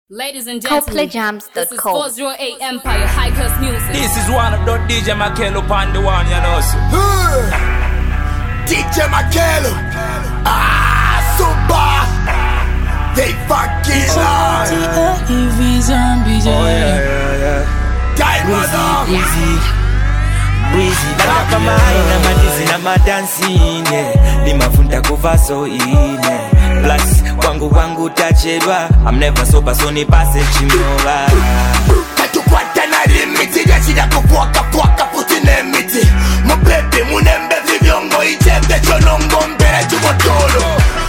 Ladies and gentlemen, this is 408 Empire High Class Music. This is one of the DJ Makelo upon the one, you know. DJ Makelo, super, they fucking are. Breezy, kama haina madizi na madansine nimafunda kuva so ine plus kwangu tachedwa I'm never sober so nipase chimova katukwata na limiti yachida kufuaka putine miti mubebe munembe vivyongo ichebe chonongo mbere chumotolo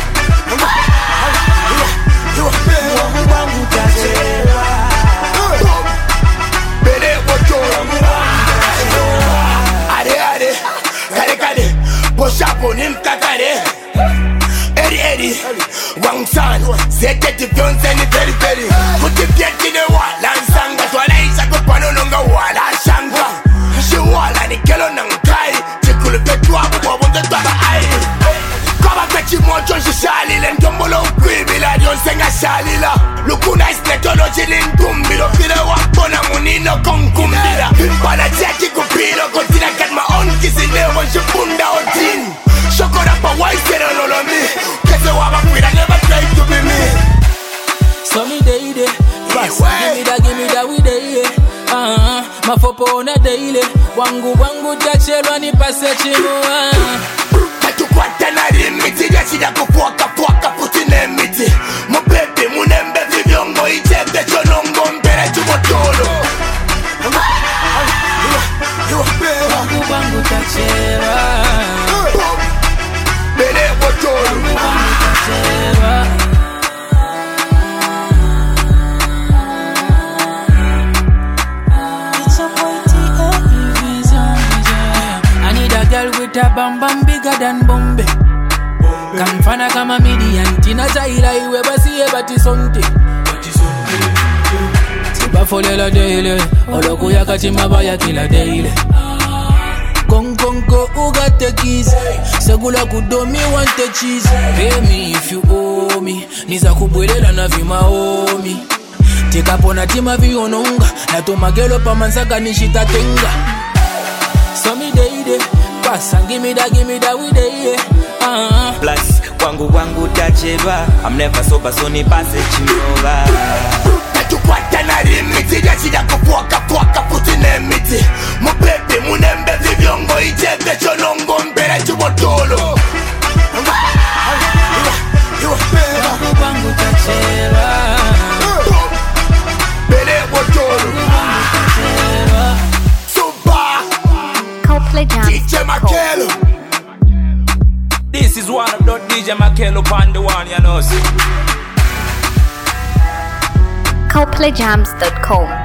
kwangu tachedwa bere wotolo kare poshapo nimkakare eri wangsan zete tifyonse ni peri kutivyetine wala nsanga twalaisa kupanononga wala shanga shiwala ni kelo nankai chikulupetwabu wabonze twaba ai kaba pechimocho shishalile ndombolo ukwibila dyonse nga shalila lukuna isnetoloji lintumbilo file wakona munino konkumbila pimpala cheki kupilo kontina katma on kisinewo shipunda odin shokora pa waisere lolomi kese wabakwira never try to be me so me day fast give me that we day mafopo on a daily wangu tachelwa ni pase chimua katukwata na limiti yachida kufuaka putine miti mubebe munembe vivyongo ichebe chonongo mbere chumotolo wangu tachelwa bere wotolo tachelwa I need a girl with a bam bam bigger than Bombay. Kamfana kama Midian Tina Zaira iwe basi ebati sonte Tiba folela daily Oloku ya kachimaba ya kila daily Konko ugate keys Segula kudomi want the cheese Pay me if you owe me Niza kubwelela na vima omi Tika pona tima viononga Na tomagelo pa mansaka nishita tenga So me day pass and give me that we day plus kwangu tachedwa I'm never sober so nipase chimova katukwata na limiti yachida kufuaka putine miti mubebe munembe vivyongo ichebe chonongo mbere chumotolo Kwangu tachedwa bere wotolo super DJ Makelo. This is one of the DJ Makelo upon the one, you know. CoPlayJams.com